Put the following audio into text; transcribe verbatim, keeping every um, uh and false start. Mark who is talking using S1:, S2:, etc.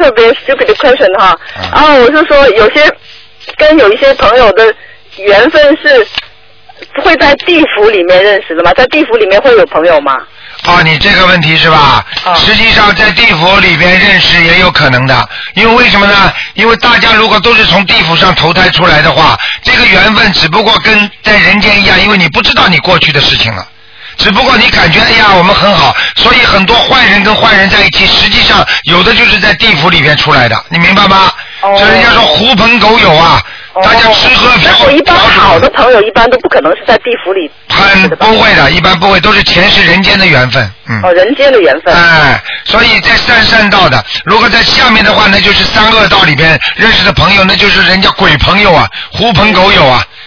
S1: 特别 stupid 的 question 哈。然后我是说，有些跟有一些朋友的缘分是会在地府里面认识的吗？在地府里面会有朋友吗？
S2: 哦，你这个问题是吧？哦、实际上在地府里边认识也有可能的，因为为什么呢？因为大家如果都是从地府上投胎出来的话，这个缘分只不过跟在人间一样，因为你不知道你过去的事情了。只不过你感觉哎呀我们很好，所以很多坏人跟坏人在一起，实际上有的就是在地府里面出来的，你明白吗？哦、所以人家说狐朋狗友啊。大家吃喝嫖赌。
S1: 那一般好的朋友一般都不可能是在地府里。
S2: 很不会的，一般不会，都是前世人间的缘分。嗯。
S1: 哦，人间的缘分。
S2: 哎，所以在三善道的，如果在下面的话，那就是三恶道里边认识的朋友，那就是人家鬼朋友啊，狐朋狗友啊，